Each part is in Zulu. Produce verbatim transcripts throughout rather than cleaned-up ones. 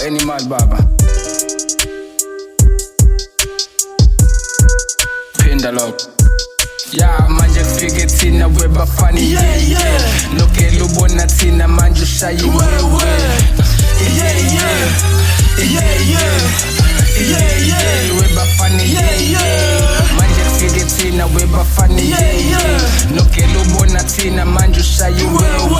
Animal baba. Pinda lock. Yeah, manje kufike thina webafana yeah yeah. Lokele ubona thina manje ushaye wewe. Yeah yeah. Yeah yeah. Yeah yeah. Webafana yeah yeah. Manje kufike thina webafana yeah yeah. Lokele ubona thina manje ushaye wewe.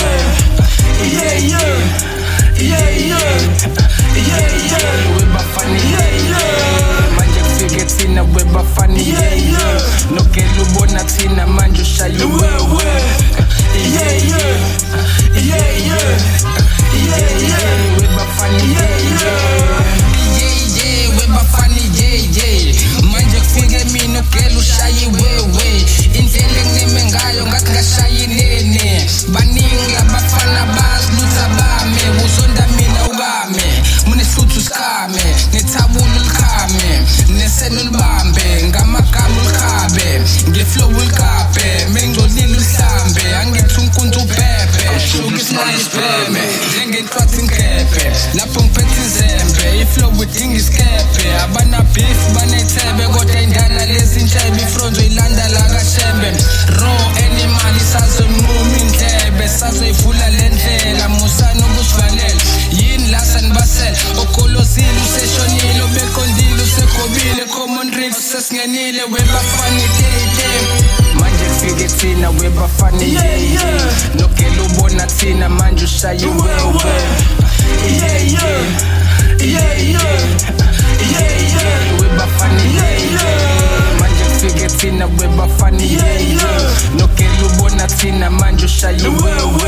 Yeah yeah. Yeah yeah. Yeah yeah. Webafana yeah yeah. Manje kufike thina webafana yeah yeah. Lokele ubona thina manje ushaye wewe. Yeah yeah. Yeah yeah. Yeah yeah. Webafana yeah yeah. Yeah yeah. Webafana yeah yeah. Manje kufike mina ukele ushaye wewe. Indlela engineme ngayo ngathi ngashaye nene. Baningi labafana bazilutha bame. Uzonda mina ukame. Munesuthu skame. Nethabula ulikhame. Nesenu libambe. Ngamagama ulikhabe. Ngeflow ulikape. Mengcolile uhlambe. Angithi unkuntu uphephe. Shuka isinqala isibheme. Njengentwathi ngikephe. Lapho ngiphethe izembe. Iflow idinga isikephe. Abana beef banethebe kodwa indana lezi ntshebe. Ifronzo ilanda la kaShembe. Raw animal isazonquma indlebe. Sazoyivula le ndlela. Musana ukusivalela. Yini la sanibasela. Okolosile useshonile. Obeqondile usekhobile. Common rigs sesingenile. Webafana idede. Manje kufike thina webafana yeah yeah. Lokele ubona thina manje ushaye wewe. Yeah yeah. Yeah yeah. Yeah yeah. Webafana yeah yeah. Manje kufike thina webafana yeah yeah. Lokele ubona thina manje ushaye wewe.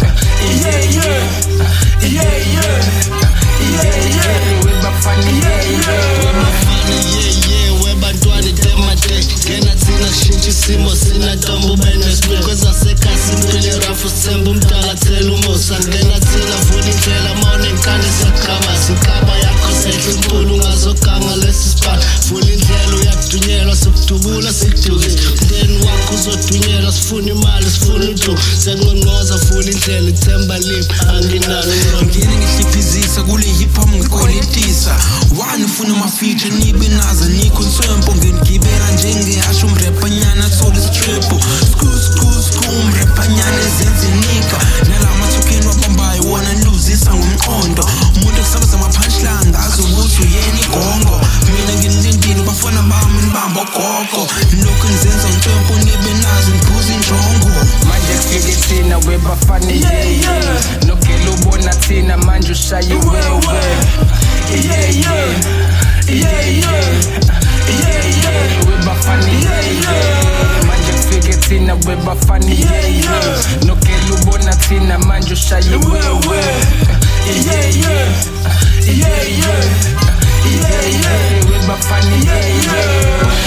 Yeah yeah. Yeah yeah. Yeah yeah. Webafana yeah yeah. Yeah yeah. Webantwana temate. Kena thina kushintsha isimo sina ntombo bene sikweza sekasi impilo rafu sembu mdala thela umusa ngena thina vula indlela mawune nkane sakama sikaba yakho sehle impulu ngazoganga lesi spot vula indlela uyakudunyelwa sokudubula sikudukise umndeni wakho uzodunyelwa sifuna imali sifuna udu senqonqoza vula indlela ithemba live anginalo ngini ngihliphizisa kule hip hop ngikolitisa wani ufuna ama feature nibe nazo nikhonswempo ngingibera njengehasho umrepanyana soli strippo screw screw screw umrepanyana ezenzinika nalama thukeni wabambayo wona luzisa ngomqondo umuntu kusakaza ama punchline ngazo ukuthi uyena igongo mina nginindini bafana bami nibamba gogo lokho ngizenza ngicempo nibe nazo ngiphuza injongo manje kufike thina webafana yeah yeah. Lokele ubona thina manje ushaye wewe. Yeah yeah. Yeah yeah. Yeah yeah. Webafana yeah yeah. Manje kufike thina webafana yeah yeah. Lokele ubona thina manje ushaye wewe. Yeah yeah. Yeah yeah. Yeah yeah. Webafana yeah yeah.